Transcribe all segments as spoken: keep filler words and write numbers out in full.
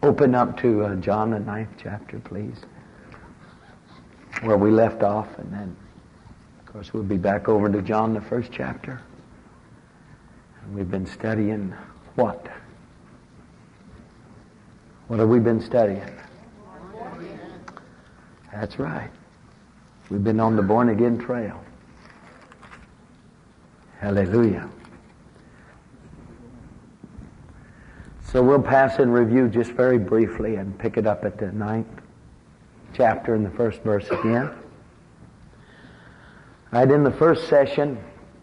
Open up to uh, John, the ninth chapter, please, where we left off, and then, of course, we'll be back over to John, the first chapter. And we've been studying what? What have we been studying? That's right. We've been on the born-again trail. Hallelujah. So we'll pass in review just very briefly and pick it up at the ninth chapter in the first verse again. Right, in the first session,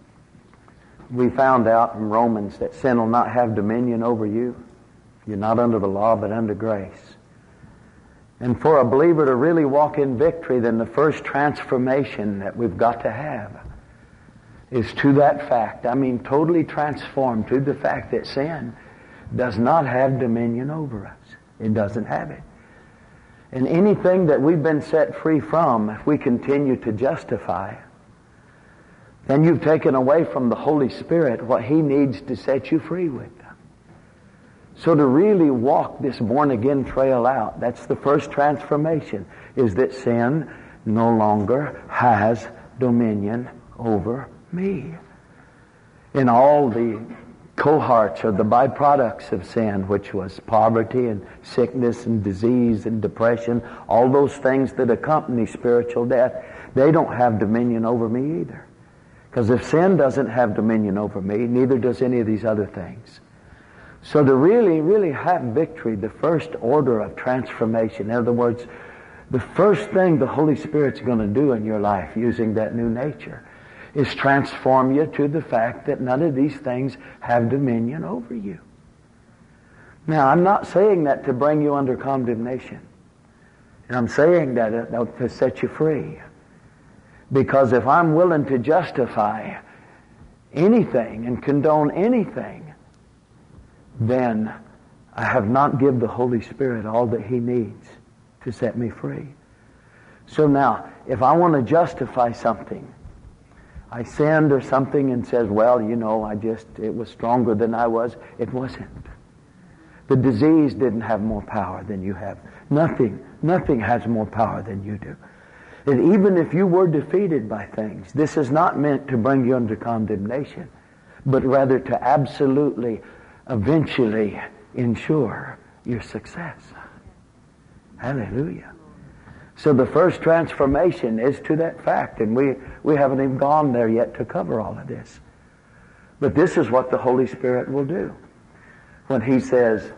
we found out in Romans that sin will not have dominion over you. You're not under the law, but under grace. And for a believer to really walk in victory, then the first transformation that we've got to have is to that fact. I mean, totally transformed to the fact that sin does not have dominion over us. It doesn't have it. And anything that we've been set free from, if we continue to justify, then you've taken away from the Holy Spirit what He needs to set you free with. So to really walk this born-again trail out, that's the first transformation, is that sin no longer has dominion over me. In all the cohorts or the byproducts of sin, which was poverty and sickness and disease and depression, all those things that accompany spiritual death, they don't have dominion over me either. Because if sin doesn't have dominion over me, neither does any of these other things. So to really, really have victory, the first order of transformation, in other words, the first thing the Holy Spirit's going to do in your life using that new nature is transform you to the fact that none of these things have dominion over you. Now, I'm not saying that to bring you under condemnation. And I'm saying that to set you free. Because if I'm willing to justify anything and condone anything, then I have not given the Holy Spirit all that He needs to set me free. So now, if I want to justify something, I sinned or something and says, well, you know, I just, it was stronger than I was. It wasn't. The disease didn't have more power than you have. Nothing, nothing has more power than you do. And even if you were defeated by things, this is not meant to bring you under condemnation, but rather to absolutely, eventually ensure your success. Hallelujah. So the first transformation is to that fact, and we, we haven't even gone there yet to cover all of this. But this is what the Holy Spirit will do. When He says,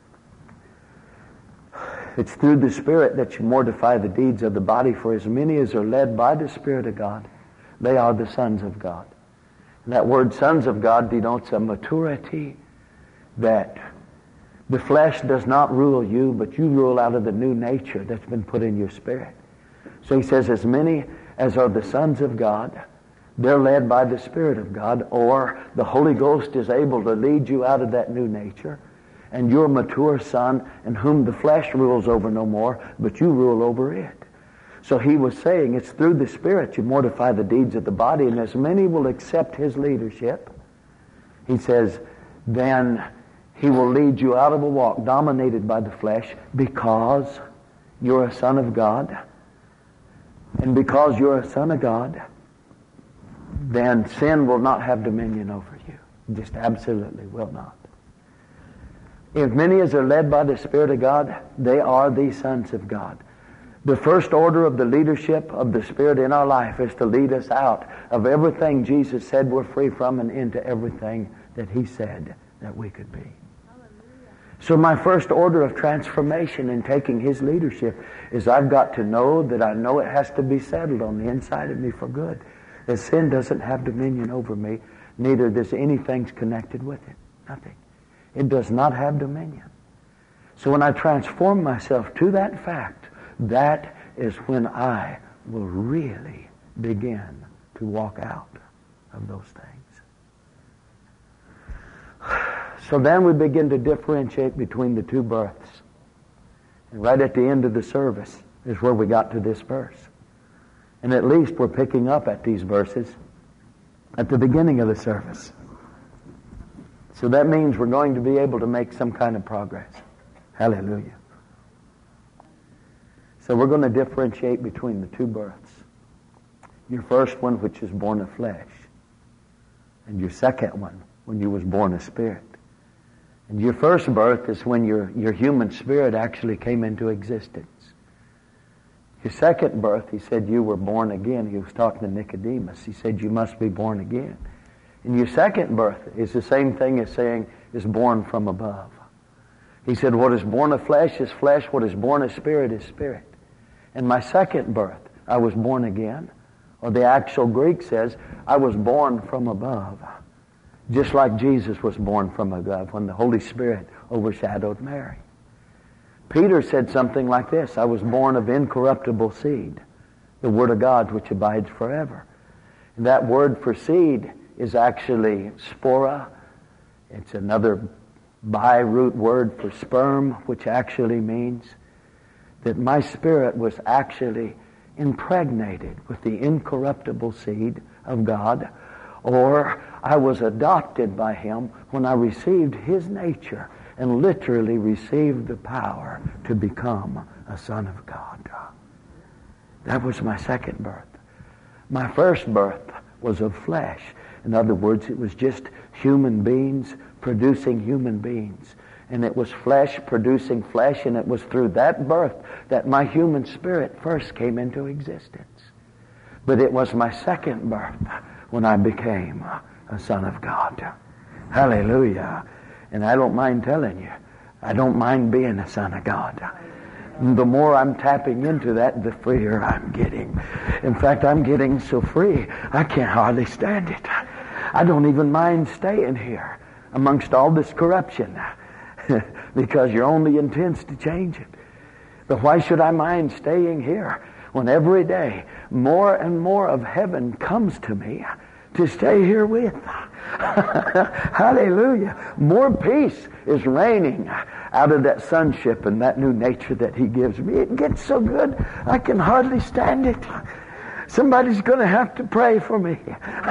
it's through the Spirit that you mortify the deeds of the body, for as many as are led by the Spirit of God, they are the sons of God. And that word sons of God denotes a maturity that the flesh does not rule you, but you rule out of the new nature that's been put in your spirit. So He says, as many as are the sons of God, they're led by the Spirit of God, or the Holy Ghost is able to lead you out of that new nature, and you're a mature son in whom the flesh rules over no more, but you rule over it. So He was saying it's through the Spirit you mortify the deeds of the body, and as many will accept His leadership, He says, then He will lead you out of a walk dominated by the flesh, because you're a son of God. And because you're a son of God, then sin will not have dominion over you. Just absolutely will not. If many as are led by the Spirit of God, they are the sons of God. The first order of the leadership of the Spirit in our life is to lead us out of everything Jesus said we're free from and into everything that He said that we could be. So my first order of transformation in taking His leadership is I've got to know that I know it has to be settled on the inside of me for good. That sin doesn't have dominion over me, neither does anything connected with it. Nothing. It does not have dominion. So when I transform myself to that fact, that is when I will really begin to walk out of those things. So then we begin to differentiate between the two births. And right at the end of the service is where we got to this verse. And at least we're picking up at these verses at the beginning of the service. So that means we're going to be able to make some kind of progress. Hallelujah. So we're going to differentiate between the two births. Your first one, which is born of flesh, and your second one, when you was born of spirit. And your first birth is when your, your human spirit actually came into existence. Your second birth, he said, you were born again. He was talking to Nicodemus. He said, you must be born again. And your second birth is the same thing as saying, is born from above. He said, what is born of flesh is flesh. What is born of spirit is spirit. And my second birth, I was born again. Or the actual Greek says, I was born from above. Just like Jesus was born from above when the Holy Spirit overshadowed Mary. Peter said something like this, I was born of incorruptible seed, the Word of God which abides forever. And that word for seed is actually spora. It's another bi-root word for sperm, which actually means that my spirit was actually impregnated with the incorruptible seed of God, or I was adopted by Him when I received His nature and literally received the power to become a son of God. That was my second birth. My first birth was of flesh. In other words, it was just human beings producing human beings. And it was flesh producing flesh, and it was through that birth that my human spirit first came into existence. But it was my second birth when I became a son of God. Hallelujah. And I don't mind telling you, I don't mind being a son of God. The more I'm tapping into that, the freer I'm getting. In fact, I'm getting so free, I can't hardly stand it. I don't even mind staying here amongst all this corruption because your only intends to change it. But why should I mind staying here when every day more and more of heaven comes to me to stay here with? Hallelujah. More peace is reigning out of that sonship and that new nature that He gives me. It gets so good, I can hardly stand it. Somebody's going to have to pray for me.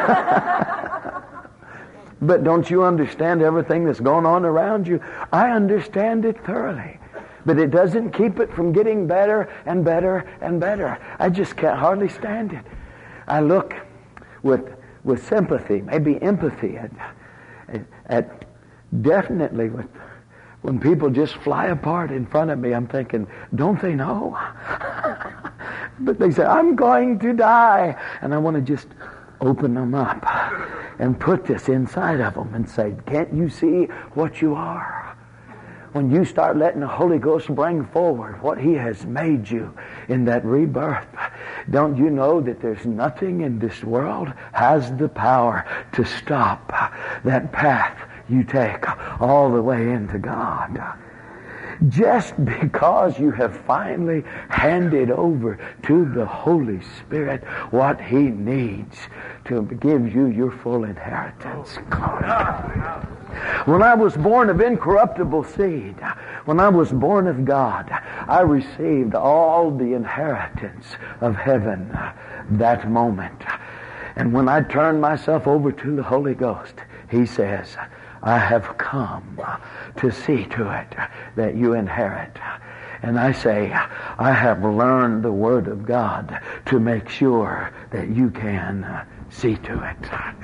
But don't you understand everything that's going on around you? I understand it thoroughly. But it doesn't keep it from getting better and better and better. I just can't hardly stand it. I look with with sympathy, maybe empathy, at, at, at definitely with when people just fly apart in front of me, I'm thinking, don't they know? But they say, I'm going to die. And I want to just open them up and put this inside of them and say, can't you see what you are? When you start letting the Holy Ghost bring forward what He has made you in that rebirth, don't you know that there's nothing in this world has the power to stop that path you take all the way into God? Just because you have finally handed over to the Holy Spirit what He needs to give you your full inheritance. When I was born of incorruptible seed, when I was born of God, I received all the inheritance of heaven that moment. And when I turned myself over to the Holy Ghost, He says, I have come to see to it that you inherit. And I say, I have learned the Word of God to make sure that you can see to it.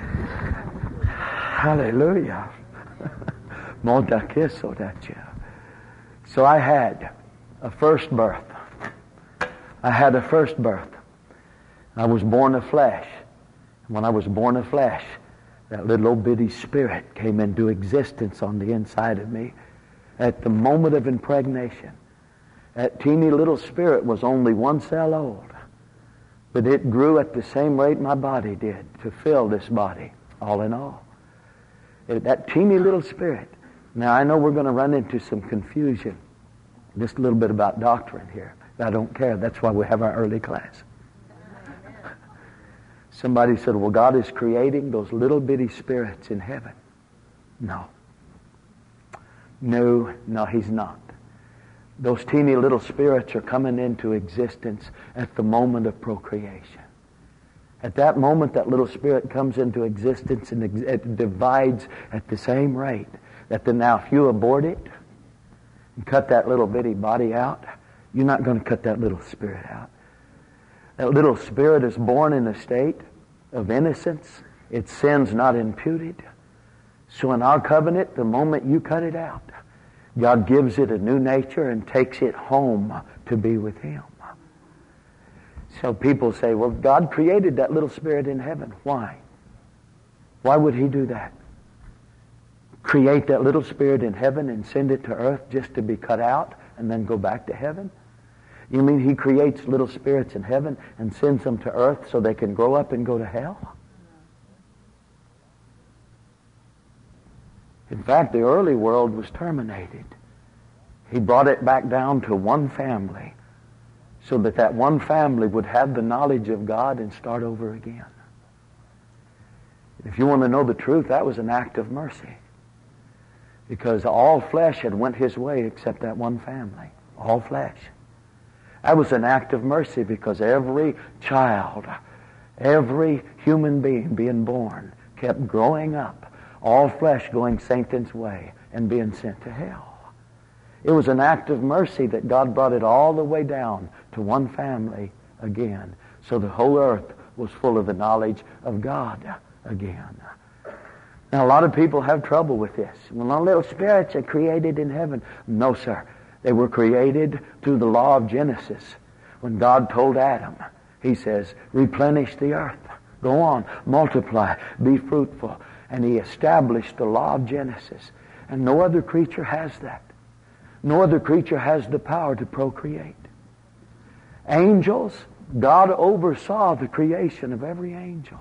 Hallelujah. So I had a first birth. I had a first birth. I was born of flesh. When I was born of flesh, that little old bitty spirit came into existence on the inside of me at the moment of impregnation. That teeny little spirit was only one cell old, but it grew at the same rate my body did to fill this body, all in all. It, that teeny little spirit. Now, I know we're going to run into some confusion, just a little bit about doctrine here. I don't care. That's why we have our early class. Somebody said, well, God is creating those little bitty spirits in heaven. No. No, no, He's not. Those teeny little spirits are coming into existence at the moment of procreation. At that moment, that little spirit comes into existence and it divides at the same rate. That the, now, if you abort it, and cut that little bitty body out, you're not going to cut that little spirit out. That little spirit is born in a state of innocence. Its sin's not imputed. So in our covenant, the moment you cut it out, God gives it a new nature and takes it home to be with Him. So people say, well, God created that little spirit in heaven. Why? Why would He do that? Create that little spirit in heaven and send it to earth just to be cut out and then go back to heaven? You mean He creates little spirits in heaven and sends them to earth so they can grow up and go to hell? In fact, the early world was terminated. He brought it back down to one family so that that one family would have the knowledge of God and start over again. If you want to know the truth, that was an act of mercy. Because all flesh had went His way except that one family. All flesh. That was an act of mercy because every child, every human being being born kept growing up, all flesh going Satan's way and being sent to hell. It was an act of mercy that God brought it all the way down to one family again, so the whole earth was full of the knowledge of God again. Now, a lot of people have trouble with this. Well, no little spirits are created in heaven. No, sir. They were created through the law of Genesis. When God told Adam, He says, replenish the earth. Go on, multiply, be fruitful. And He established the law of Genesis. And no other creature has that. No other creature has the power to procreate. Angels, God oversaw the creation of every angel.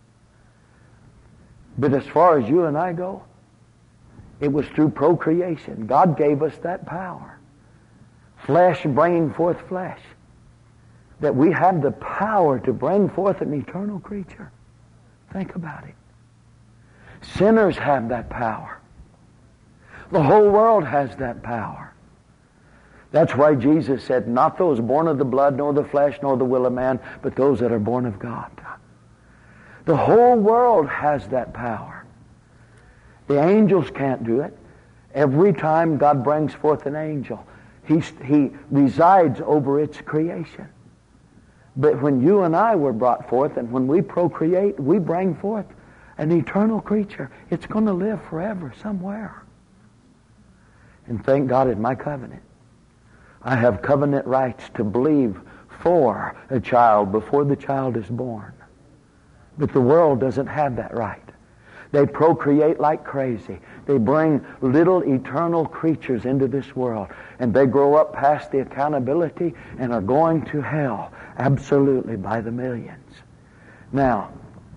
But as far as you and I go, it was through procreation. God gave us that power. Flesh bringing forth flesh. That we have the power to bring forth an eternal creature. Think about it. Sinners have that power. The whole world has that power. That's why Jesus said, not those born of the blood, nor the flesh, nor the will of man, but those that are born of God. The whole world has that power. The angels can't do it. Every time God brings forth an angel, He, he resides over its creation. But when you and I were brought forth, and when we procreate, we bring forth an eternal creature. It's going to live forever somewhere. And thank God in my covenant, I have covenant rights to believe for a child before the child is born. But the world doesn't have that right. They procreate like crazy. They bring little eternal creatures into this world. And they grow up past the accountability and are going to hell absolutely by the millions. Now,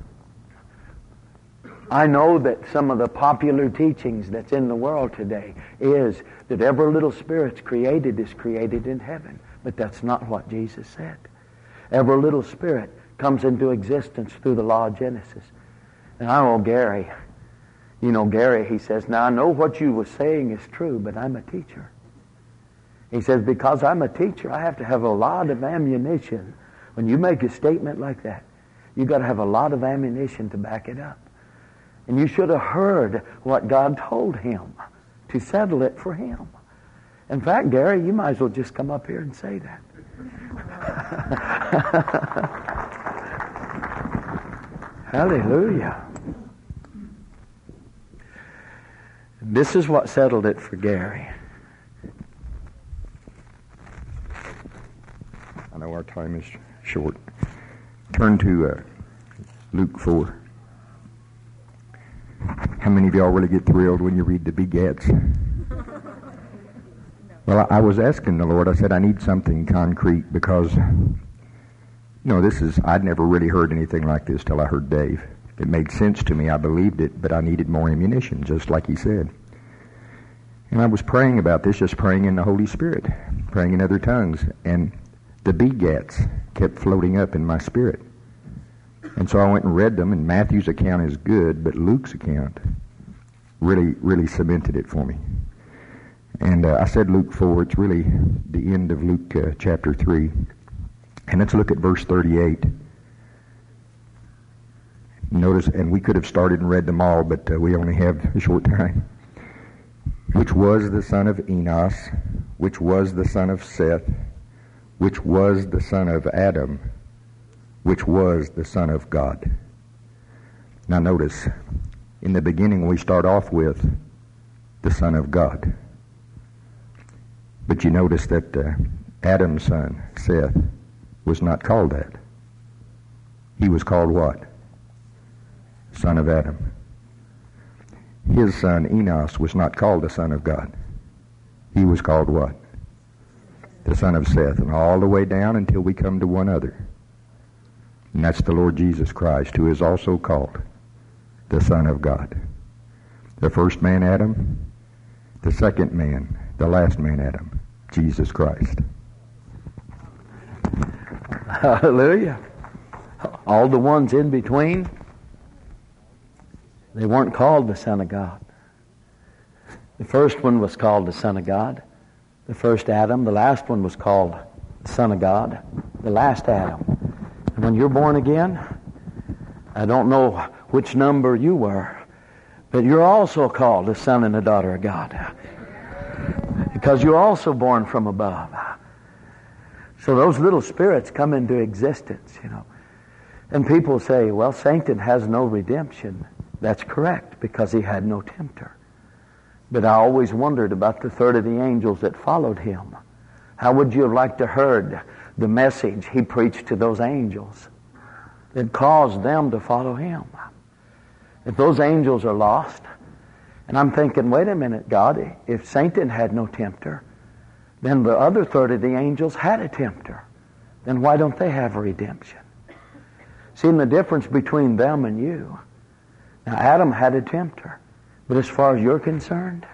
I know that some of the popular teachings that's in the world today is that every little spirit's created is created in heaven. But that's not what Jesus said. Every little spirit comes into existence through the law of Genesis. And I know Gary, you know Gary, he says, now I know what you were saying is true, but I'm a teacher. He says, because I'm a teacher, I have to have a lot of ammunition. When you make a statement like that, you've got to have a lot of ammunition to back it up. And you should have heard what God told him to settle it for him. In fact, Gary, you might as well just come up here and say that. Hallelujah. This is what settled it for Gary. I know our time is short. Turn to uh, Luke four. How many of y'all really get thrilled when you read the begats? Well, I, I was asking the Lord, I said, I need something concrete because, you know, this is, I'd never really heard anything like this till I heard Dave. It made sense to me. I believed it, but I needed more ammunition, just like he said. And I was praying about this, just praying in the Holy Spirit, praying in other tongues, and the begats kept floating up in my spirit. And so I went and read them, and Matthew's account is good, but Luke's account really, really cemented it for me. And uh, I said Luke four, it's really the end of Luke uh, chapter three. And let's look at verse thirty-eight. Notice, and we could have started and read them all, but uh, we only have a short time. which was the son of Enos, which was the son of Seth, which was the son of Adam, which was the son of God. Now notice, in the beginning we start off with the Son of God. But you notice that uh, Adam's son, Seth, was not called that. He was called what? Son of Adam. His son Enos was not called the Son of God. He was called what? The son of Seth. And all the way down until we come to one other. And that's the Lord Jesus Christ, who is also called the Son of God. The first man, Adam. The second man, the last man, Adam, Jesus Christ. Hallelujah. All the ones in between, they weren't called the Son of God. The first one was called the Son of God. The first Adam. The last one was called the Son of God. The last Adam. And when you're born again, I don't know which number you were, but you're also called a son and a daughter of God. Because you're also born from above. So those little spirits come into existence, you know. And people say, well, Satan has no redemption. That's correct, because he had no tempter. But I always wondered about the third of the angels that followed him. How would you have liked to heard the message he preached to those angels that caused them to follow him? If those angels are lost, and I'm thinking, wait a minute, God, if Satan had no tempter, then the other third of the angels had a tempter. Then why don't they have a redemption? Seeing the difference between them and you. Now, Adam had a tempter, but as far as you're concerned,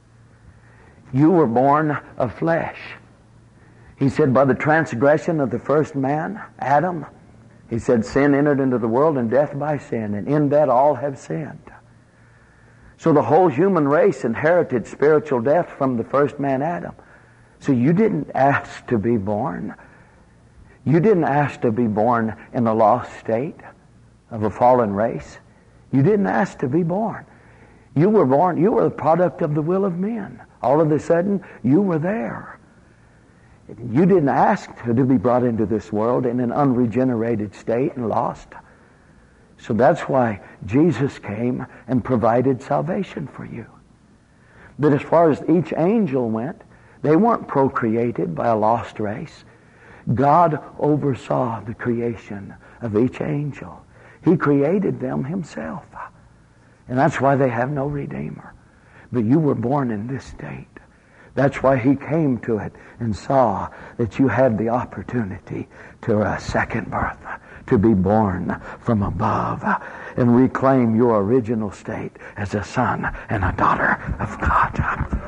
you were born of flesh. He said, by the transgression of the first man, Adam, he said, sin entered into the world and death by sin, and in that all have sinned. So the whole human race inherited spiritual death from the first man, Adam. So you didn't ask to be born. You didn't ask to be born in a lost state of a fallen race. You didn't ask to be born. You were born, you were the product of the will of men. All of a sudden, you were there. You didn't ask to be brought into this world in an unregenerated state and lost. So that's why Jesus came and provided salvation for you. But as far as each angel went, they weren't procreated by a lost race. God oversaw the creation of each angel. He created them himself. And that's why they have no Redeemer. But you were born in this state. That's why he came to it and saw that you had the opportunity to a second birth, to be born from above and reclaim your original state as a son and a daughter of God.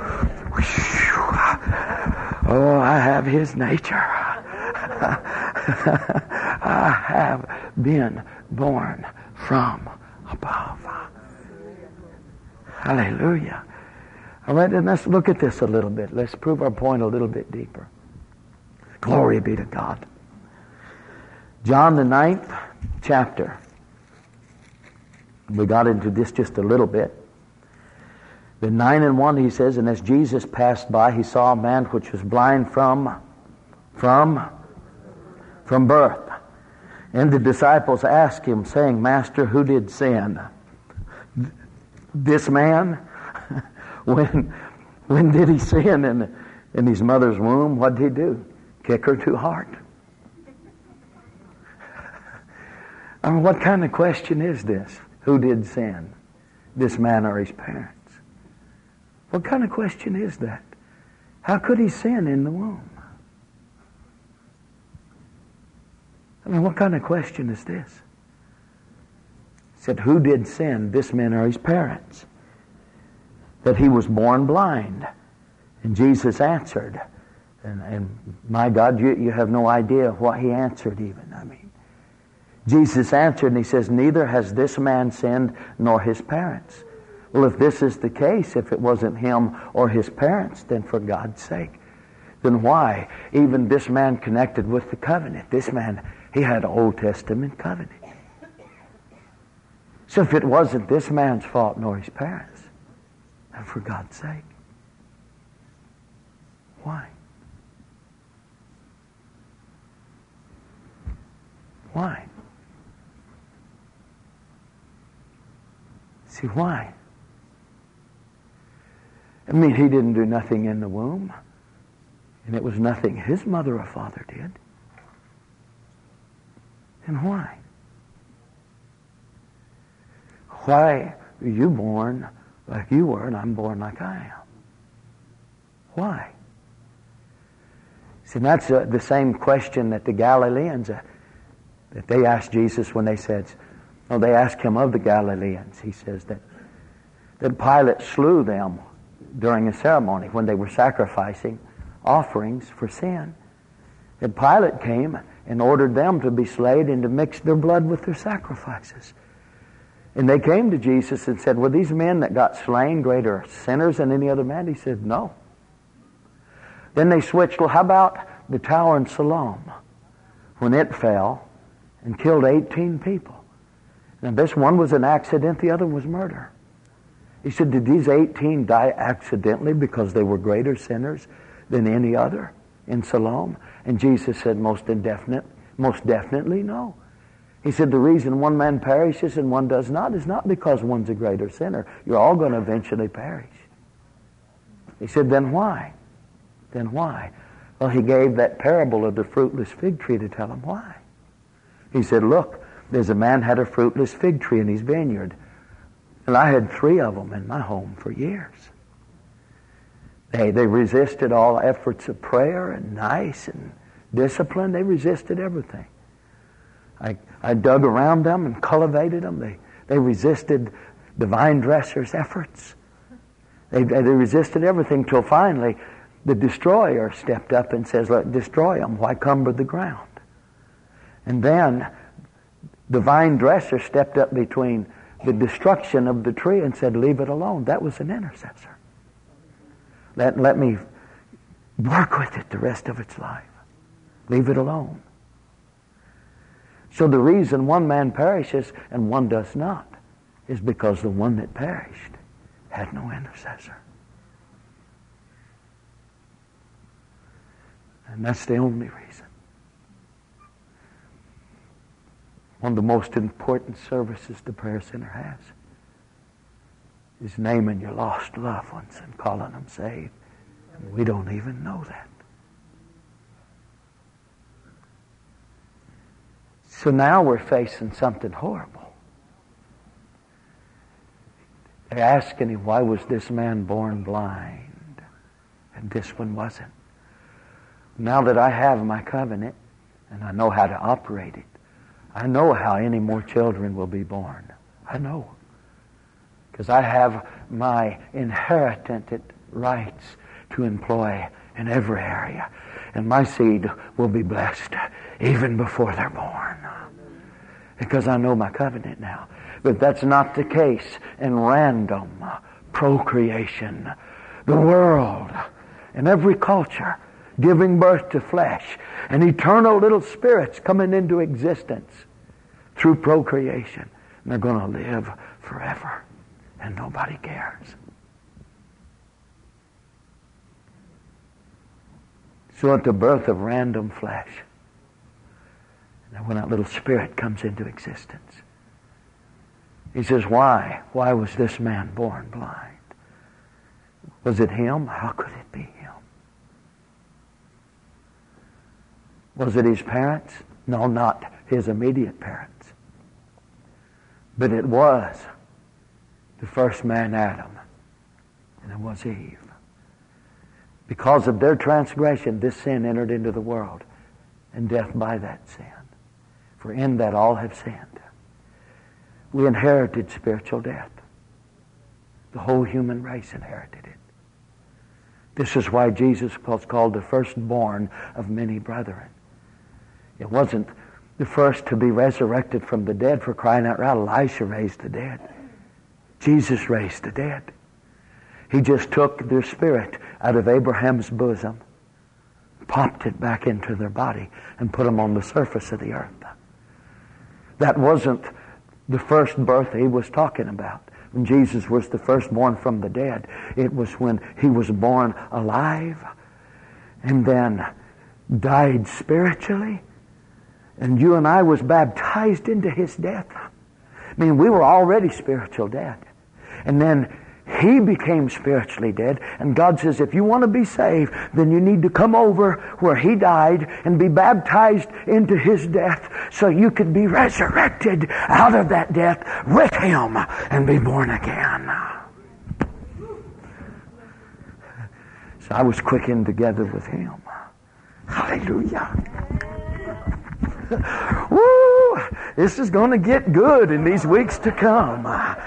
Oh, I have his nature. I have been born from above. Hallelujah. All right, then let's look at this a little bit. Let's prove our point a little bit deeper. Glory be to God. John the ninth chapter. We got into this just a little bit. The nine and one, he says, and as Jesus passed by, he saw a man which was blind from, from, from birth. And the disciples asked him, saying, Master, who did sin? This man? When when did he sin in, in his mother's womb? What did he do? Kick her too hard? I mean, what kind of question is this? Who did sin? This man or his parents? What kind of question is that? How could he sin in the womb? I mean, what kind of question is this? He said, who did sin? This man or his parents? That he was born blind. And Jesus answered. And, and my God, you, you have no idea what he answered even. I mean, Jesus answered and he says, neither has this man sinned nor his parents. Well, if this is the case, if it wasn't him or his parents, then for God's sake, then why? Even this man connected with the covenant. This man, he had an Old Testament covenant. So if it wasn't this man's fault nor his parents, then for God's sake, Why? Why? See, why? I mean, he didn't do nothing in the womb. And it was nothing his mother or father did. And why? Why are you born like you were and I'm born like I am? Why? See, that's uh, the same question that the Galileans, uh, that they asked Jesus when they said, oh, they asked him of the Galileans. He says that, that Pilate slew them during a ceremony when they were sacrificing offerings for sin. And Pilate came and ordered them to be slain and to mix their blood with their sacrifices. And they came to Jesus and said, were these men that got slain greater sinners than any other man? He said, no. Then they switched, well, how about the tower in Siloam when it fell and killed eighteen people? Now this one was an accident, the other was murder. He said, did these eighteen die accidentally because they were greater sinners than any other in Siloam? And Jesus said, most indefinite, most definitely no. He said, the reason one man perishes and one does not is not because one's a greater sinner. You're all going to eventually perish. He said, then why? Then why? Well, he gave that parable of the fruitless fig tree to tell them why. He said, look, there's a man had a fruitless fig tree in his vineyard. And I had three of them in my home for years. They, they resisted all efforts of prayer and nice and discipline. They resisted everything. I, I dug around them and cultivated them. They, they resisted the vine dresser's efforts. They, they resisted everything till finally the destroyer stepped up and says, look, destroy them. Why cumber the ground? And then the vine dresser stepped up between the destruction of the tree and said, leave it alone. That was an intercessor. Let, let me work with it the rest of its life. Leave it alone. So the reason one man perishes and one does not is because the one that perished had no intercessor. And that's the only reason. One of the most important services the prayer center has is naming your lost loved ones and calling them saved. And we don't even know that. So now we're facing something horrible. They're asking him, why was this man born blind and this one wasn't? Now that I have my covenant and I know how to operate it, I know how any more children will be born. I know. Because I have my inherited rights to employ in every area. And my seed will be blessed even before they're born. Because I know my covenant now. But that's not the case in random procreation. The world and every culture giving birth to flesh and eternal little spirits coming into existence through procreation. And they're going to live forever. And nobody cares. So at the birth of random flesh, and when that little spirit comes into existence, he says, why? Why was this man born blind? Was it him? How could it be him? Was it his parents? No, not his immediate parents. But it was the first man, Adam, and it was Eve. Because of their transgression, this sin entered into the world, and death by that sin. For in that all have sinned. We inherited spiritual death. The whole human race inherited it. This is why Jesus was called the firstborn of many brethren. It wasn't the first to be resurrected from the dead, for crying out loud. Elisha raised the dead. Jesus raised the dead. He just took their spirit out of Abraham's bosom, popped it back into their body, and put them on the surface of the earth. That wasn't the first birth he was talking about. When Jesus was the firstborn from the dead, it was when he was born alive and then died spiritually, and you and I was baptized into His death. I mean, we were already spiritual dead. And then He became spiritually dead, and God says, if you want to be saved, then you need to come over where He died and be baptized into His death so you could be resurrected out of that death with Him and be born again. So I was quickened together with Him. Hallelujah. Woo! This is going to get good in these weeks to come.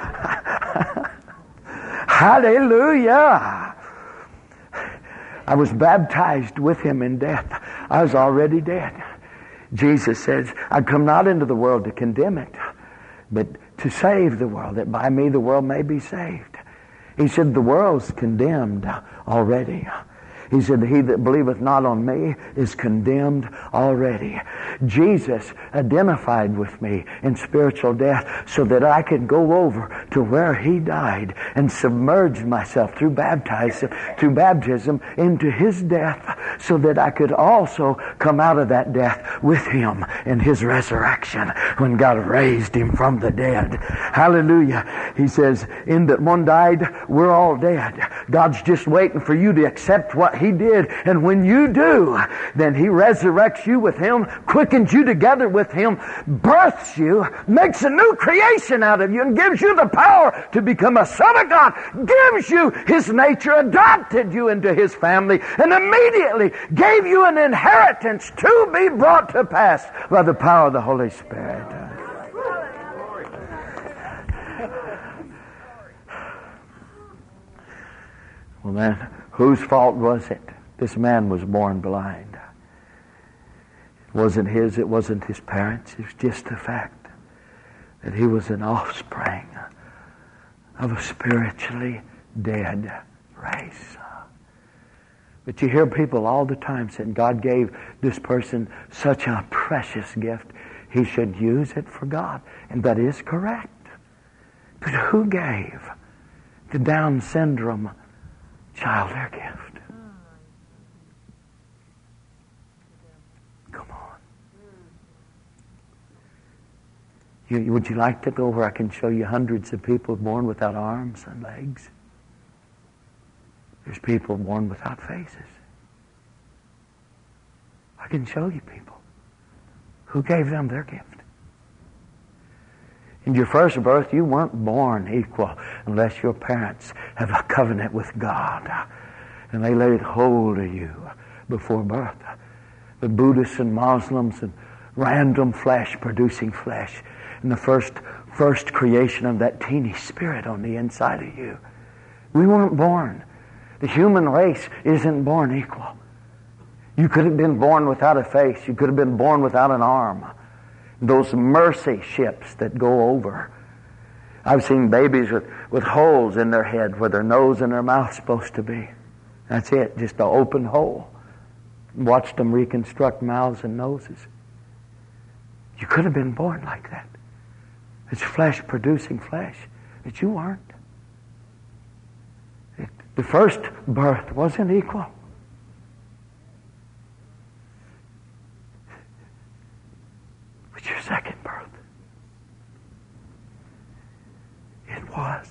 Hallelujah. I was baptized with Him in death. I was already dead. Jesus says, I come not into the world to condemn it, but to save the world, that by me the world may be saved. He said, the world's condemned already. He said, he that believeth not on me is condemned already. Jesus identified with me in spiritual death so that I could go over to where He died and submerge myself through baptism, through baptism into His death so that I could also come out of that death with Him in His resurrection when God raised Him from the dead. Hallelujah. He says, in that one died, we're all dead. God's just waiting for you to accept what He did. And when you do, then He resurrects you with Him, quickens you together with Him, births you, makes a new creation out of you, and gives you the power to become a son of God, gives you His nature, adopted you into His family, and immediately gave you an inheritance to be brought to pass by the power of the Holy Spirit. Well, then, whose fault was it? This man was born blind. It wasn't his, it wasn't his parents. It was just the fact that he was an offspring of a spiritually dead race. But you hear people all the time saying, God gave this person such a precious gift, he should use it for God. And that is correct. But who gave the Down syndrome child their gift? Come on. You, would you like to go where I can show you hundreds of people born without arms and legs? There's people born without faces. I can show you people. Who gave them their gift? In your first birth, you weren't born equal unless your parents have a covenant with God and they laid hold of you before birth. The Buddhists and Muslims and random flesh producing flesh and the first first creation of that teeny spirit on the inside of you. We weren't born. The human race isn't born equal. You could have been born without a face. You could have been born without an arm. Those mercy ships that go over. I've seen babies with, with holes in their head where their nose and their mouth's supposed to be. That's it, just an open hole. Watched them reconstruct mouths and noses. You could have been born like that. It's flesh producing flesh. But you weren't. It, the first birth wasn't equal. But your second birth, it was.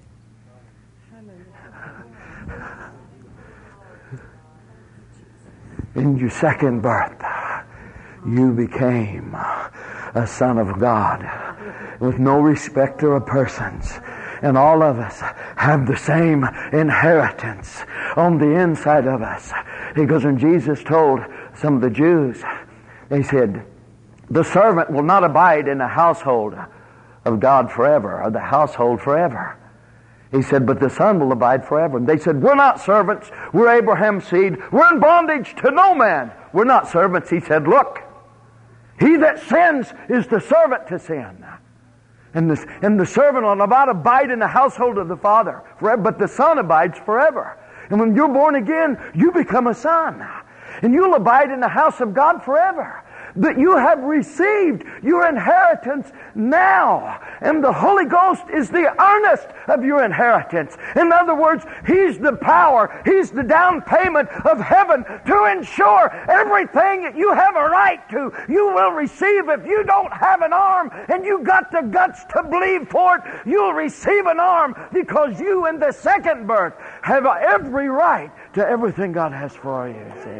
In your second birth, you became a son of God with no respecter of persons. And all of us have the same inheritance on the inside of us. Because when Jesus told some of the Jews, they said, the servant will not abide in the household of God forever, or the household forever. He said, but the Son will abide forever. And they said, we're not servants. We're Abraham's seed. We're in bondage to no man. We're not servants. He said, look, he that sins is the servant to sin. And the, and the servant will not abide in the household of the Father forever, but the Son abides forever. And when you're born again, you become a son. And you'll abide in the house of God forever. But you have received your inheritance now. And the Holy Ghost is the earnest of your inheritance. In other words, He's the power, He's the down payment of heaven to ensure everything that you have a right to, you will receive. If you don't have an arm and you got the guts to believe for it, you'll receive an arm, because you in the second birth have every right to everything God has for you. See?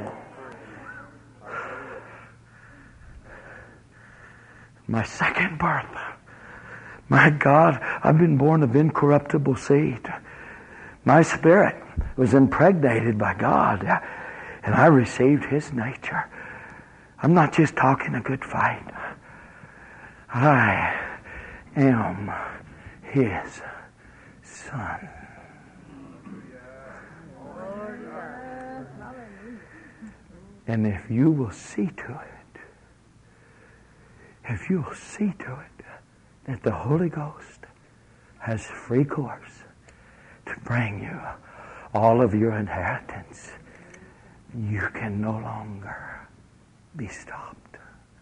My second birth. My God, I've been born of incorruptible seed. My spirit was impregnated by God, and I received His nature. I'm not just talking a good fight. I am His Son. And if you will see to it, if you will see to it that the Holy Ghost has free course to bring you all of your inheritance, you can no longer be stopped.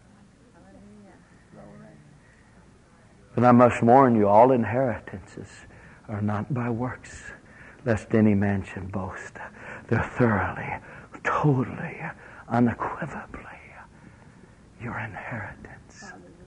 But I must warn you, all inheritances are not by works, lest any man should boast. They're thoroughly, totally, unequivocally your inheritance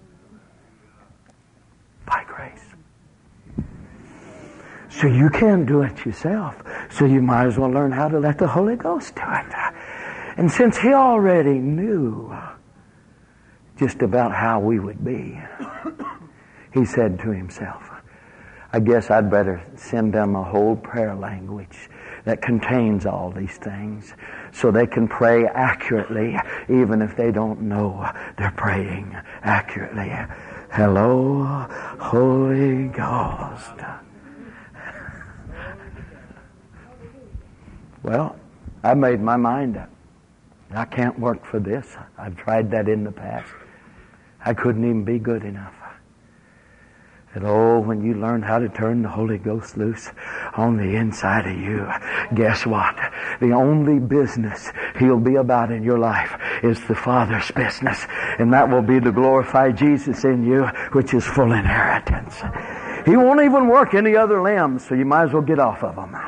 by grace. So you can't do it yourself. So you might as well learn how to let the Holy Ghost do it. And since He already knew just about how we would be, He said to Himself, I guess I'd better send them a whole prayer language that contains all these things so they can pray accurately even if they don't know they're praying accurately. Hello, Holy Ghost. Well, I made my mind up. I can't work for this. I've tried that in the past. I couldn't even be good enough. And oh, when you learn how to turn the Holy Ghost loose on the inside of you, guess what? The only business He'll be about in your life is the Father's business. And that will be to glorify Jesus in you, which is full inheritance. He won't even work any other limbs, so you might as well get off of them.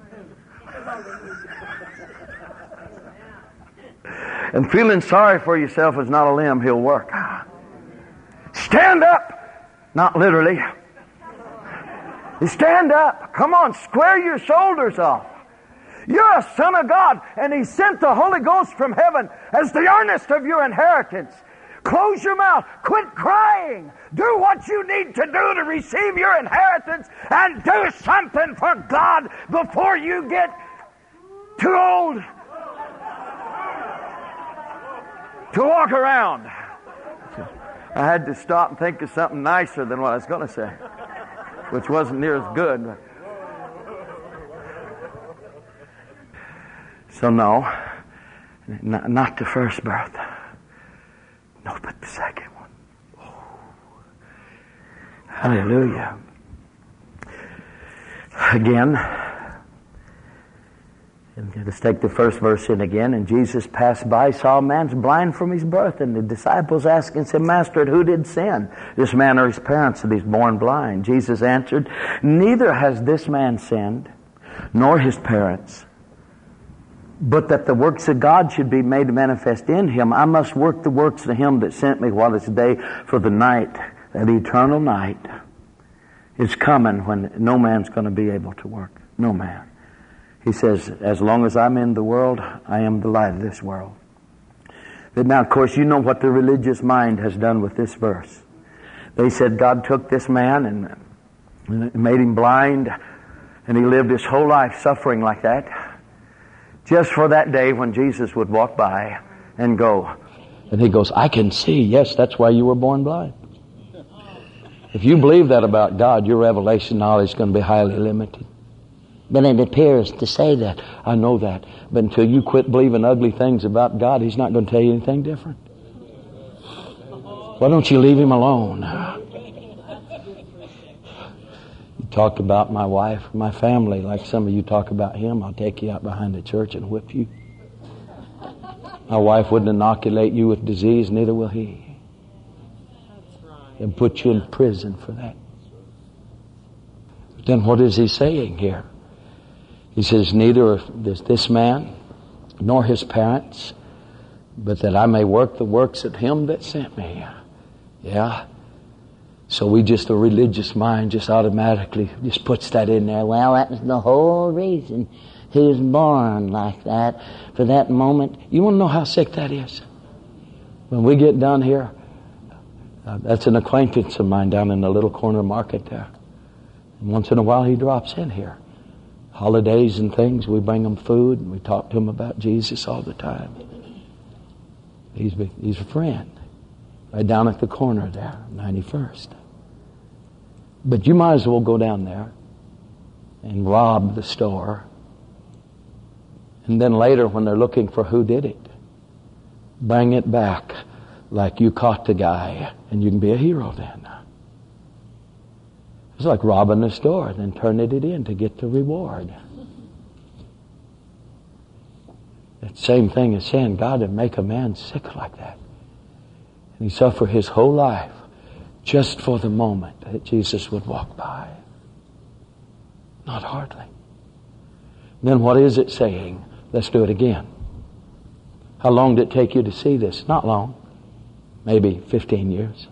And feeling sorry for yourself is not a limb He'll work. Stand up! Not literally. You stand up. Come on, square your shoulders off. You're a son of God, and He sent the Holy Ghost from heaven as the earnest of your inheritance. Close your mouth. Quit crying. Do what you need to do to receive your inheritance, and do something for God before you get too old to walk around. I had to stop and think of something nicer than what I was going to say, which wasn't near as good. So no, not, not the first birth. No, but the second one. Oh. Hallelujah. Again, let's take the first verse in again. And Jesus passed by, saw a man blind from his birth. And the disciples asked and said, Master, who did sin, this man or his parents, that he's born blind? Jesus answered, neither has this man sinned, nor his parents, but that the works of God should be made manifest in him. I must work the works of him that sent me while it's day, for the night, that eternal night, is coming when no man's going to be able to work. No man. He says, as long as I'm in the world, I am the light of this world. But now, of course, you know what the religious mind has done with this verse. They said God took this man and made him blind, and he lived his whole life suffering like that, just for that day when Jesus would walk by and go. And he goes, I can see. Yes, that's why you were born blind. If you believe that about God, your revelation knowledge is going to be highly limited. But it appears to say that. I know that. But until you quit believing ugly things about God, He's not going to tell you anything different. Why don't you leave Him alone? You talk about my wife, my family, like some of you talk about Him. I'll take you out behind the church and whip you. My wife wouldn't inoculate you with disease, neither will he. And put you in prison for that. Then what is he saying here? He says, neither is this man nor his parents, but that I may work the works of him that sent me. Yeah. So we just, a religious mind just automatically just puts that in there. Well, that was the whole reason he was born like that, for that moment. You want to know how sick that is? When we get done here, uh, that's an acquaintance of mine down in the little corner market there. And once in a while he drops in here. Holidays and things, we bring him food and we talk to him about Jesus all the time. He's, he's a friend. Right down at the corner there, ninety-first. But you might as well go down there and rob the store. And then later when they're looking for who did it, bring it back like you caught the guy, and you can be a hero then. It's like robbing a store and then turning it in to get the reward. That same thing is saying God would make a man sick like that. And he suffered his whole life just for the moment that Jesus would walk by. Not hardly. Then what is it saying? Let's do it again. How long did it take you to see this? Not long. Maybe fifteen years.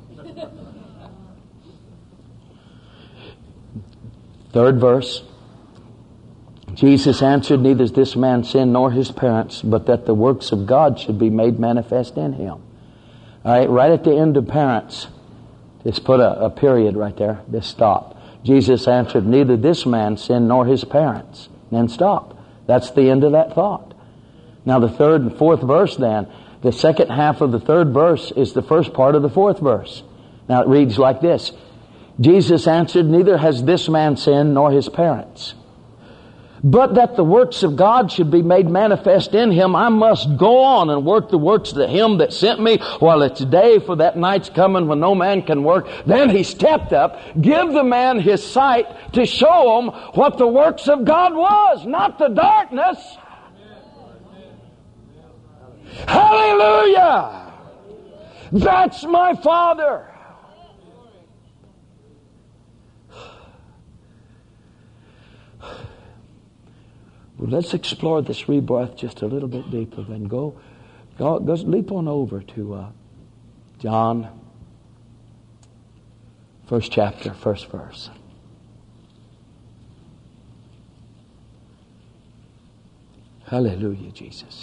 Third verse. Jesus answered, neither is this man sin nor his parents, but that the works of God should be made manifest in him. All right, right at the end of parents, just put a, a period right there. Just stop. Jesus answered, neither this man sin nor his parents. Then stop. That's the end of that thought. Now the third and fourth verse then, the second half of the third verse is the first part of the fourth verse. Now it reads like this. Jesus answered, neither has this man sinned nor his parents, but that the works of God should be made manifest in him. I must go on and work the works of him that sent me while it's day, for that night's coming when no man can work. Then he stepped up, give the man his sight to show him what the works of God was, not the darkness. Hallelujah! That's my Father. Well, let's explore this rebirth just a little bit deeper. Then go, go, go leap on over to uh, John, first chapter, first verse. Hallelujah, Jesus.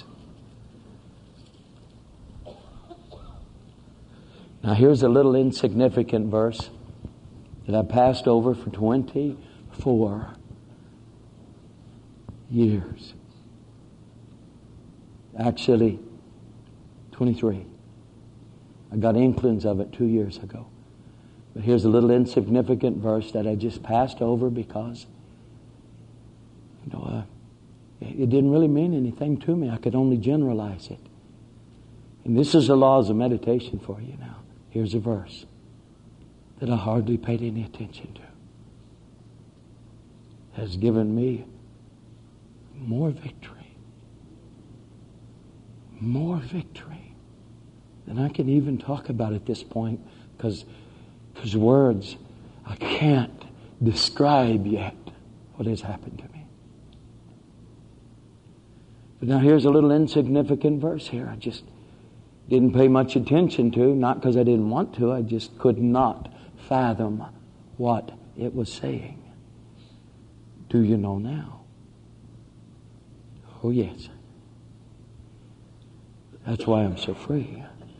Now here's a little insignificant verse that I passed over for twenty-four years. Actually, twenty-three. I got inklings of it two years ago. But here's a little insignificant verse that I just passed over because, you know, uh, it didn't really mean anything to me. I could only generalize it. And this is the laws of meditation for you now. Here's a verse that I hardly paid any attention to. Has given me more victory, more victory than I can even talk about at this point, because because words, I can't describe yet what has happened to me. But now here's a little insignificant verse here. I just didn't pay much attention to, not because I didn't want to, I just could not fathom what it was saying. Do you know now? Oh, yes. That's why I'm so free.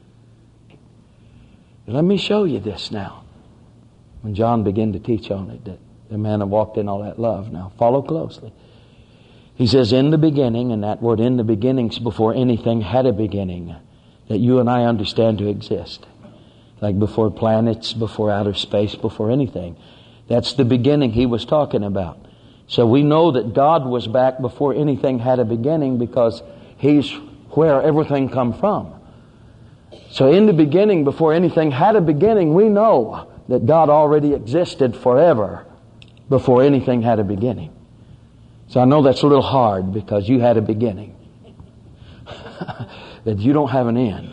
Let me show you this now. When John began to teach on it, that the man that walked in all that love. Now, follow closely. He says, in the beginning, and that word in the beginning's before anything had a beginning that you and I understand to exist. Like before planets, before outer space, before anything. That's the beginning he was talking about. So we know that God was back before anything had a beginning because He's where everything come from. So in the beginning, before anything had a beginning, we know that God already existed forever before anything had a beginning. So I know that's a little hard because you had a beginning. that you don't have an end.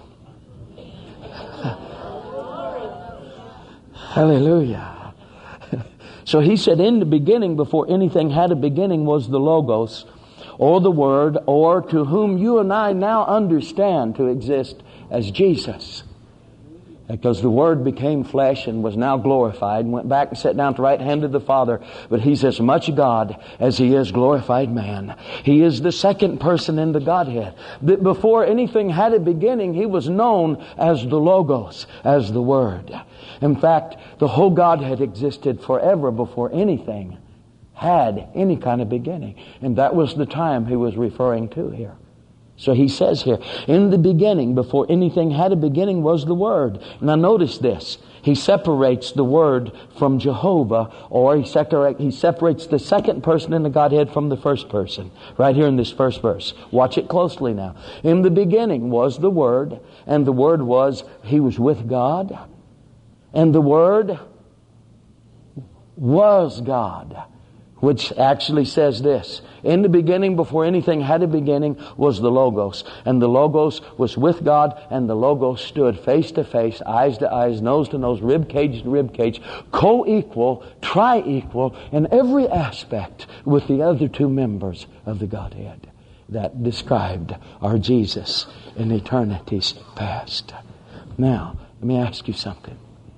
Hallelujah. So he said, in the beginning, before anything had a beginning, was the Logos, or the Word, or to whom you and I now understand to exist as Jesus. Because the Word became flesh and was now glorified and went back and sat down at the right hand of the Father. But He's as much God as He is glorified man. He is the second person in the Godhead. That before anything had a beginning, He was known as the Logos, as the Word. In fact, the whole Godhead existed forever before anything had any kind of beginning. And that was the time He was referring to here. So He says here, in the beginning, before anything had a beginning, was the Word. Now notice this. He separates the Word from Jehovah, or he, separa- he separates the second person in the Godhead from the first person. Right here in this first verse. Watch it closely now. In the beginning was the Word, and the Word was, He was with God, and the Word was God. Which actually says this. In the beginning, before anything had a beginning, was the Logos. And the Logos was with God, and the Logos stood face to face, eyes to eyes, nose to nose, rib cage to rib cage, co-equal, tri-equal in every aspect with the other two members of the Godhead that described our Jesus in eternity's past. Now, let me ask you something.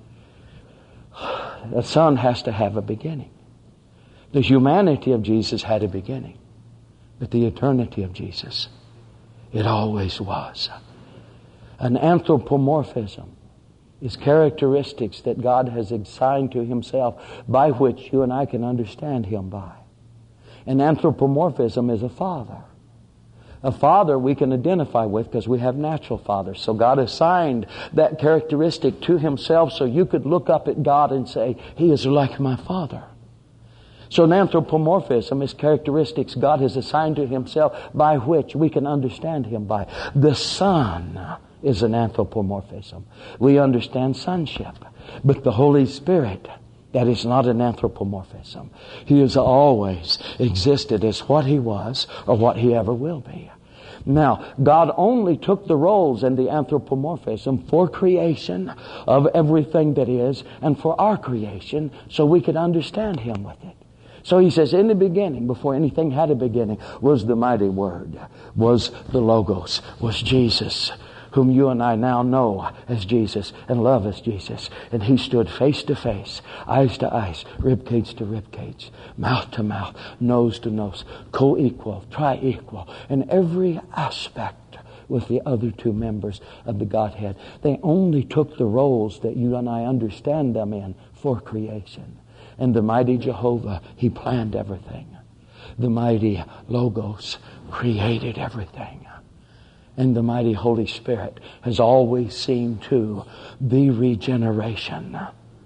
The Son has to have a beginning. The humanity of Jesus had a beginning. But the eternity of Jesus, it always was. An anthropomorphism is characteristics that God has assigned to Himself by which you and I can understand Him by. An anthropomorphism is a father. A father we can identify with because we have natural fathers. So God assigned that characteristic to Himself so you could look up at God and say, He is like my Father. So an anthropomorphism is characteristics God has assigned to Himself by which we can understand Him by. The Son is an anthropomorphism. We understand sonship. But the Holy Spirit, that is not an anthropomorphism. He has always existed as what He was or what He ever will be. Now, God only took the roles in the anthropomorphism for creation of everything that is and for our creation so we could understand Him with it. So He says, in the beginning, before anything had a beginning, was the mighty Word, was the Logos, was Jesus, whom you and I now know as Jesus and love as Jesus. And He stood face to face, eyes to eyes, rib cage to rib cage, mouth to mouth, nose to nose, co-equal, tri-equal, in every aspect with the other two members of the Godhead. They only took the roles that you and I understand them in for creation. And the mighty Jehovah, He planned everything. The mighty Logos created everything. And the mighty Holy Spirit has always seen to the regeneration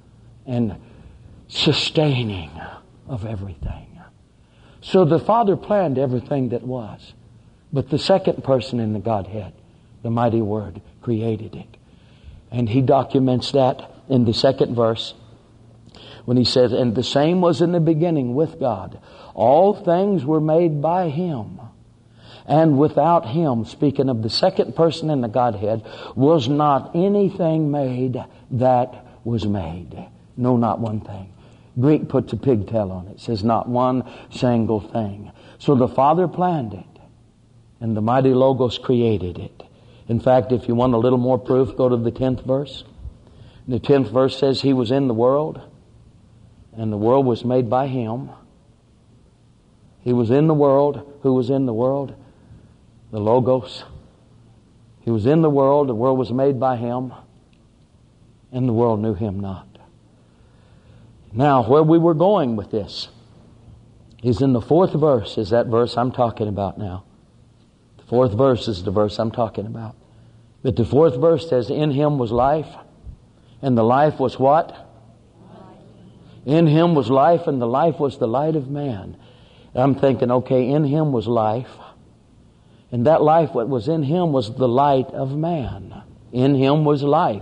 and sustaining of everything. So the Father planned everything that was. But the second person in the Godhead, the mighty Word, created it. And He documents that in the second verse when He says, and the same was in the beginning with God. All things were made by Him. And without Him, speaking of the second person in the Godhead, was not anything made that was made. No, not one thing. Greek puts a pigtail on it. It says not one single thing. So the Father planned it. And the mighty Logos created it. In fact, if you want a little more proof, go to the tenth verse. The tenth verse says He was in the world. And the world was made by Him. He was in the world. Who was in the world? The Logos. He was in the world. The world was made by Him. And the world knew Him not. Now, where we were going with this is in the fourth verse, is that verse I'm talking about now. The fourth verse is the verse I'm talking about. But the fourth verse says, in Him was life. And the life was what? In Him was life, and the life was the light of man. I'm thinking, okay, in Him was life. And that life, what was in Him, was the light of man. In Him was life.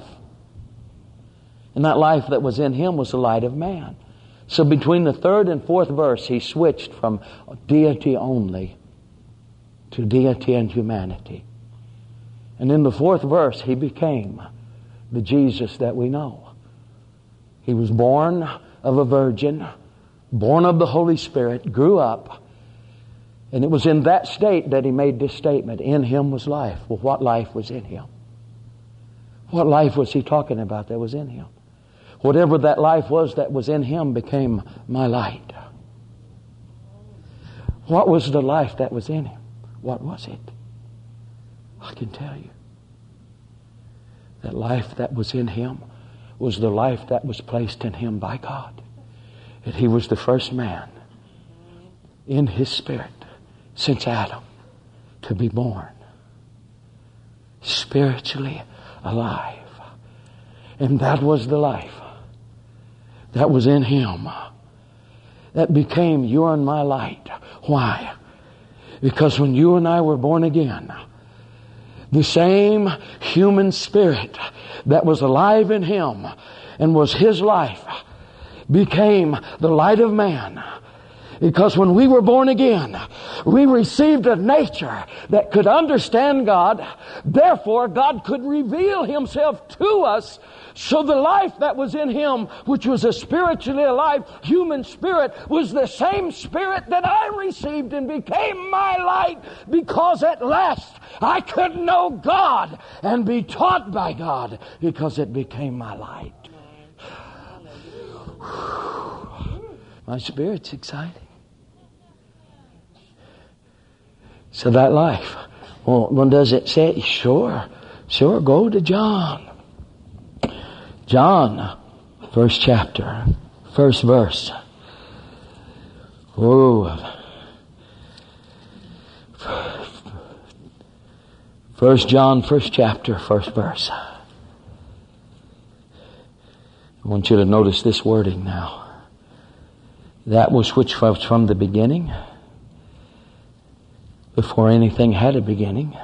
And that life that was in Him was the light of man. So between the third and fourth verse, He switched from deity only to deity and humanity. And in the fourth verse, He became the Jesus that we know. He was born of a virgin, born of the Holy Spirit, grew up, and it was in that state that He made this statement, in Him was life. Well, what life was in Him? What life was He talking about that was in Him? Whatever that life was that was in Him became my light. What was the life that was in Him? What was it? I can tell you. That life that was in Him was the life that was placed in Him by God. And He was the first man in His Spirit since Adam to be born spiritually alive. And that was the life that was in Him that became your and my light. Why? Because when you and I were born again, the same human spirit that was alive in Him and was His life became the light of man. Because when we were born again, we received a nature that could understand God. Therefore, God could reveal Himself to us. So the life that was in Him, which was a spiritually alive human spirit, was the same spirit that I received and became my light, because at last I could know God and be taught by God, because it became my light. My spirit's exciting. So that life, well, when does it say? Sure, sure, go to John. John, first chapter, first verse. Oh, First John, first chapter, first verse. I want you to notice this wording now. That was which was from the beginning, before anything had a beginning.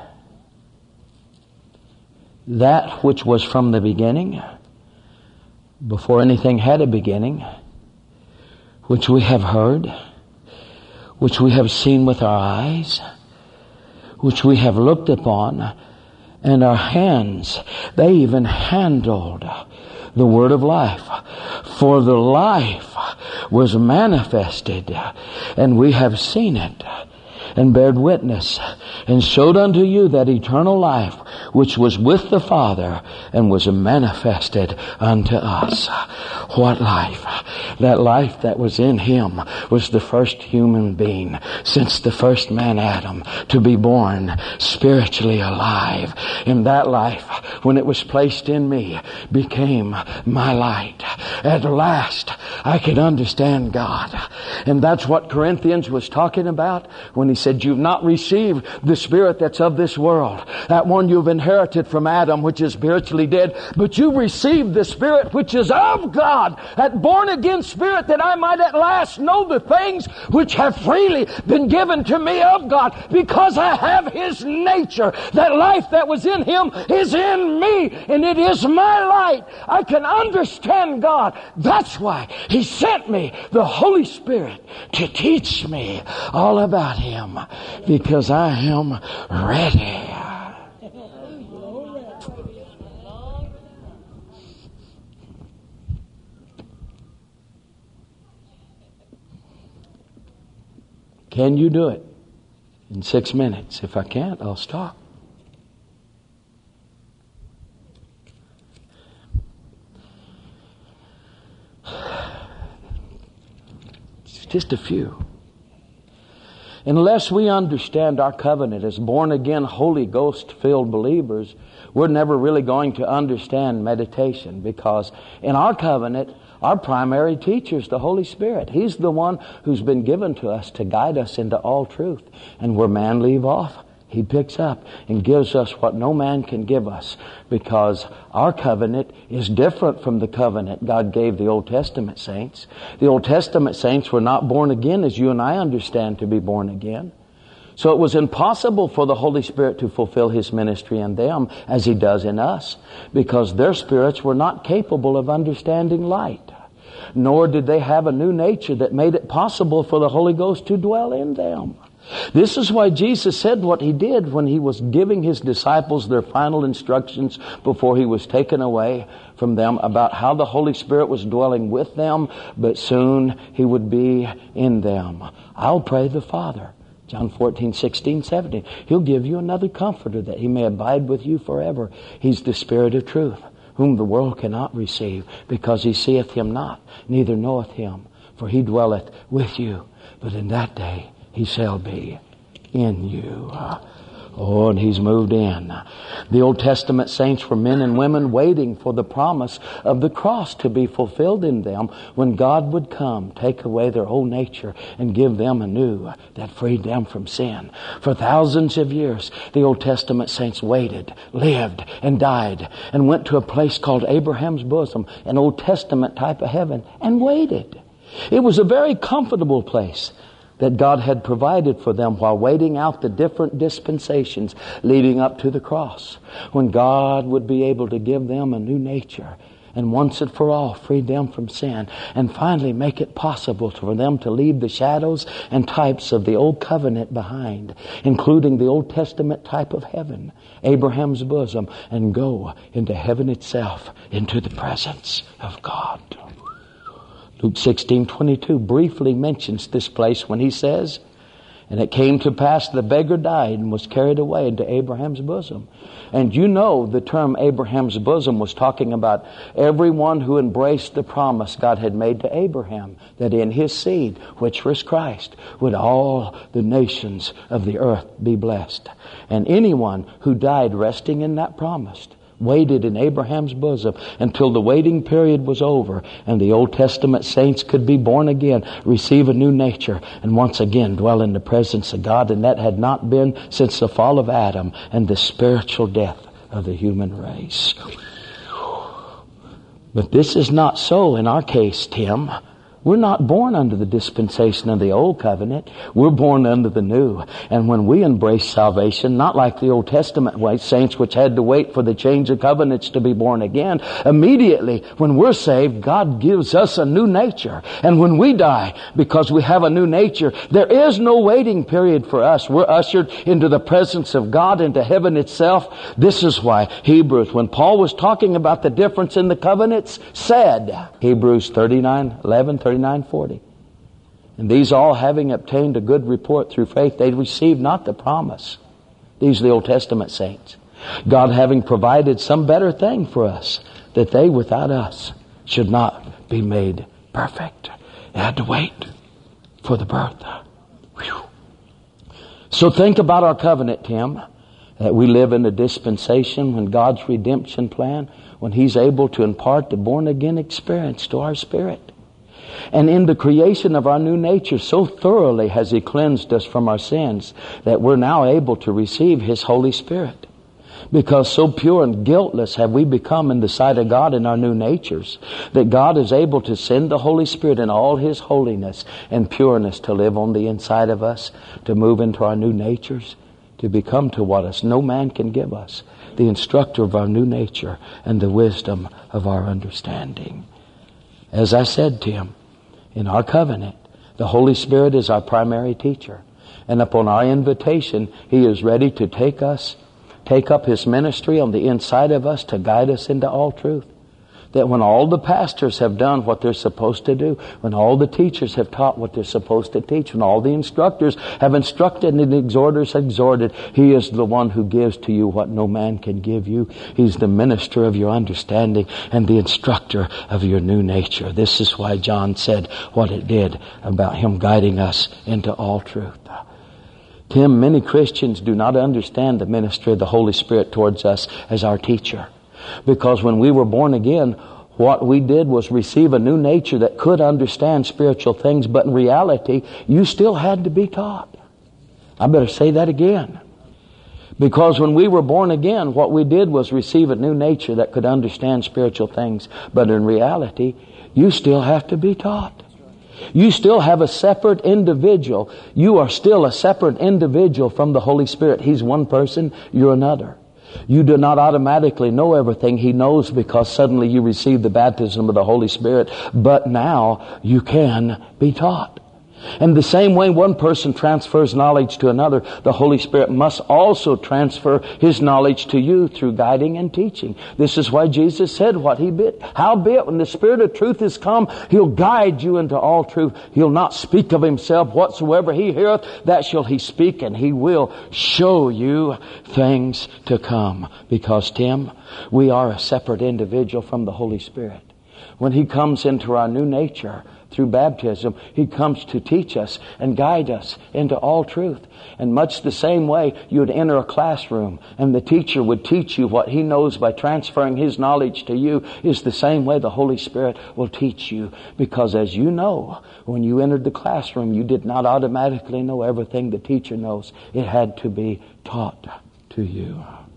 That which was from the beginning, before anything had a beginning, which we have heard, which we have seen with our eyes, which we have looked upon, and our hands, they even handled the word of life. For the life was manifested, and we have seen it, and bared witness, and showed unto you that eternal life which was with the Father and was manifested unto us. What life? That life that was in Him was the first human being since the first man Adam to be born spiritually alive. And that life, when it was placed in me, became my light. At last, I could understand God. And that's what Corinthians was talking about when he said, you've not received the spirit that's of this world, that one you've inherited from Adam, which is spiritually dead, but you received the Spirit which is of God, that born again Spirit, that I might at last know the things which have freely been given to me of God, because I have His nature. That life that was in Him is in me, and it is my light. I can understand God. That's why He sent me the Holy Spirit to teach me all about Him, because I am ready. Can you do it in six minutes? If I can't, I'll stop. It's just a few. Unless we understand our covenant as born-again, Holy Ghost-filled believers, we're never really going to understand meditation, because in our covenant, our primary teacher is the Holy Spirit. He's the one who's been given to us to guide us into all truth. And where man leave off, He picks up and gives us what no man can give us, because our covenant is different from the covenant God gave the Old Testament saints. The Old Testament saints were not born again as you and I understand to be born again. So it was impossible for the Holy Spirit to fulfill His ministry in them as He does in us, because their spirits were not capable of understanding light. Nor did they have a new nature that made it possible for the Holy Ghost to dwell in them. This is why Jesus said what he did when he was giving his disciples their final instructions before he was taken away from them about how the Holy Spirit was dwelling with them, but soon he would be in them. I'll pray the Father. John fourteen, sixteen, seventeen. He'll give you another comforter that he may abide with you forever. He's the Spirit of truth, whom the world cannot receive, because he seeth him not, neither knoweth him. For he dwelleth with you, but in that day he shall be in you. Oh, and he's moved in. The Old Testament saints were men and women waiting for the promise of the cross to be fulfilled in them when God would come, take away their old nature, and give them a new that freed them from sin. For thousands of years, the Old Testament saints waited, lived, and died, and went to a place called Abraham's bosom, an Old Testament type of heaven, and waited. It was a very comfortable place that God had provided for them while waiting out the different dispensations leading up to the cross, when God would be able to give them a new nature and once and for all free them from sin, and finally make it possible for them to leave the shadows and types of the old covenant behind, including the Old Testament type of heaven, Abraham's bosom, and go into heaven itself, into the presence of God. Luke sixteen twenty-two briefly mentions this place when he says, "And it came to pass the beggar died and was carried away into Abraham's bosom." And you know the term Abraham's bosom was talking about everyone who embraced the promise God had made to Abraham, that in his seed, which was Christ, would all the nations of the earth be blessed. And anyone who died resting in that promise waited in Abraham's bosom until the waiting period was over and the Old Testament saints could be born again, receive a new nature, and once again dwell in the presence of God. And that had not been since the fall of Adam and the spiritual death of the human race. But this is not so in our case, Tim. We're not born under the dispensation of the old covenant. We're born under the new. And when we embrace salvation, not like the Old Testament way, saints which had to wait for the change of covenants to be born again, immediately when we're saved, God gives us a new nature. And when we die, because we have a new nature, there is no waiting period for us. We're ushered into the presence of God, into heaven itself. This is why Hebrews, when Paul was talking about the difference in the covenants, said, Hebrews thirty-nine eleven, thirty-nine forty. And these all, having obtained a good report through faith, they received not the promise. These are the Old Testament saints. God having provided some better thing for us, that they without us should not be made perfect. They had to wait for the birth. Whew. So think about our covenant, Tim, that we live in a dispensation when God's redemption plan, when He's able to impart the born-again experience to our spirit. And in the creation of our new nature, so thoroughly has He cleansed us from our sins that we're now able to receive His Holy Spirit. Because so pure and guiltless have we become in the sight of God in our new natures, that God is able to send the Holy Spirit in all His holiness and pureness to live on the inside of us, to move into our new natures, to become to what us no man can give us, the instructor of our new nature and the wisdom of our understanding. As I said, Tim, in our covenant, the Holy Spirit is our primary teacher. And upon our invitation, He is ready to take us, take up His ministry on the inside of us to guide us into all truth. That when all the pastors have done what they're supposed to do, when all the teachers have taught what they're supposed to teach, when all the instructors have instructed and the exhorters have exhorted, He is the one who gives to you what no man can give you. He's the minister of your understanding and the instructor of your new nature. This is why John said what it did about Him guiding us into all truth. Tim, many Christians do not understand the ministry of the Holy Spirit towards us as our teacher. Because when we were born again, what we did was receive a new nature that could understand spiritual things, but in reality, you still had to be taught. I better say that again. Because when we were born again, what we did was receive a new nature that could understand spiritual things, but in reality, you still have to be taught. You still have a separate individual. You are still a separate individual from the Holy Spirit. He's one person, you're another. You do not automatically know everything He knows because suddenly you receive the baptism of the Holy Spirit. But now you can be taught. And the same way one person transfers knowledge to another, the Holy Spirit must also transfer His knowledge to you through guiding and teaching. This is why Jesus said what He bid. Howbeit, when the Spirit of truth is come, He'll guide you into all truth. He'll not speak of Himself. Whatsoever He heareth, that shall He speak, and He will show you things to come. Because, Tim, we are a separate individual from the Holy Spirit. When He comes into our new nature, through baptism, He comes to teach us and guide us into all truth. And much the same way you would enter a classroom and the teacher would teach you what he knows by transferring his knowledge to you, is the same way the Holy Spirit will teach you. Because as you know, when you entered the classroom, you did not automatically know everything the teacher knows. It had to be taught to you.